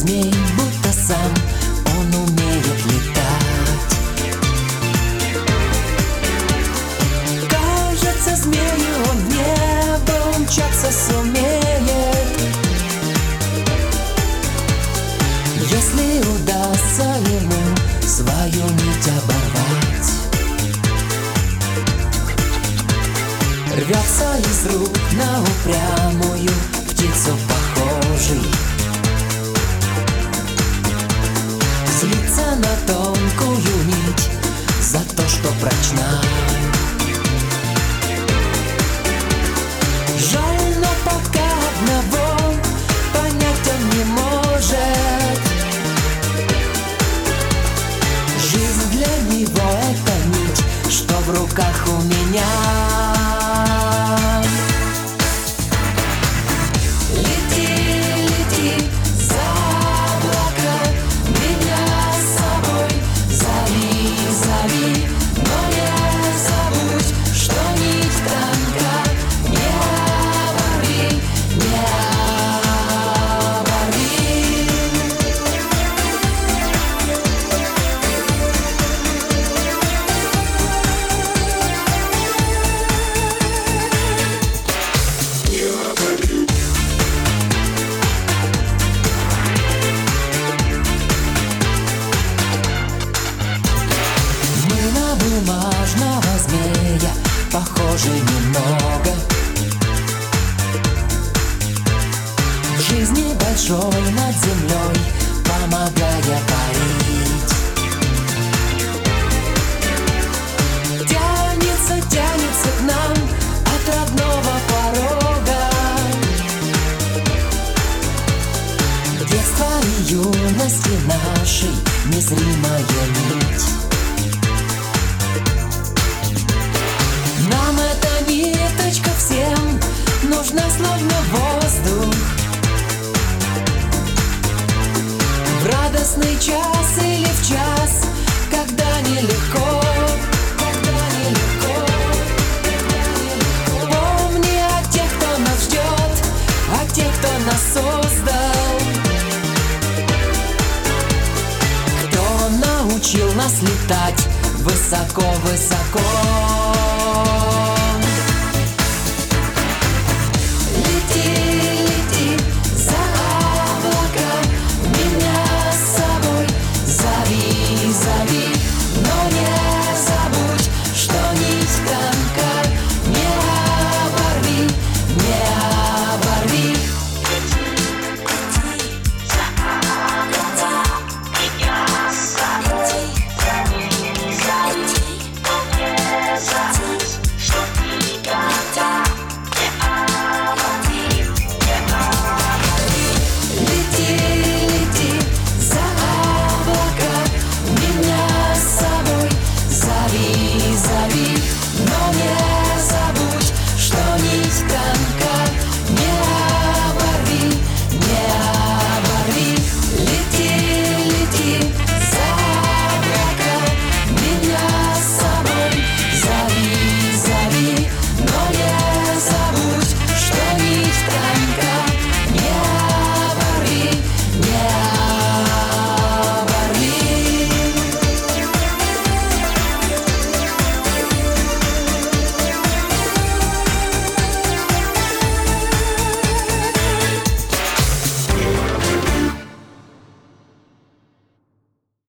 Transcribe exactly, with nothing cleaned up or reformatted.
змей, будто сам он умеет летать. Кажется, змею он в небо умчаться сумеет, если удастся ему свою нить оборвать. Рвется из рук на упрямую птицу похожий, злится на тонкую нить за то, что прочна. Жаль, но пока одного понять он не может. Жизнь для него это нить, что в руках у меня. Бумажного змея похожи немного. В жизни большой над землей помогая парить. Тянется, тянется к нам от родного порога. Детства и юности нашей незримая нить. Нам эта ниточка всем нужна, словно воздух. В радостный час или в час, когда нелегко, когда нелегко, когда нелегко. Помни о тех, кто нас ждет, о тех, кто нас создал, кто научил нас летать высоко-высоко.